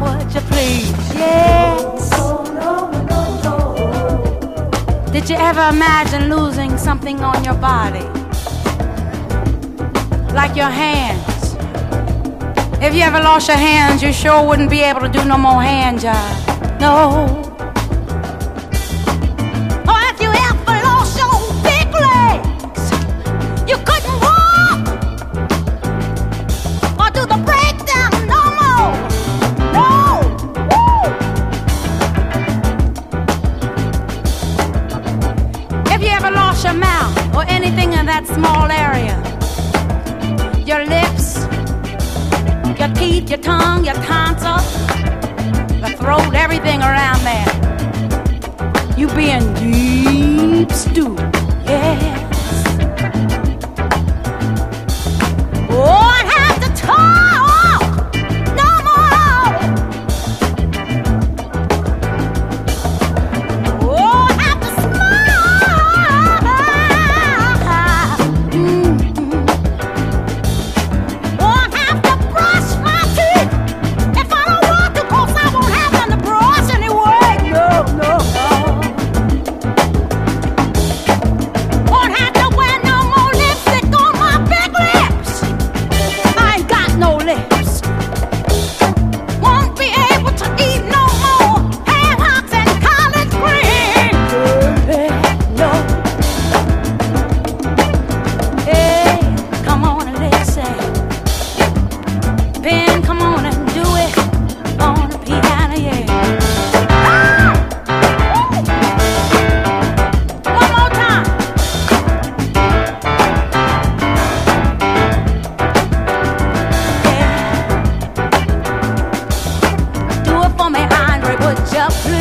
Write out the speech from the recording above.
would you please? Yes. Did you ever imagine losing something on your body? Like your hands. If you ever lost your hands, you sure wouldn't be able to do no more hand jobs. No. Your mouth or anything in that small area, your lips, your teeth, your tongue, your tonsils, the throat, everything around there, you be in deep stew. Yes. Oh, I'd have to talk no more. Oh, I'd have to smile. Would you please?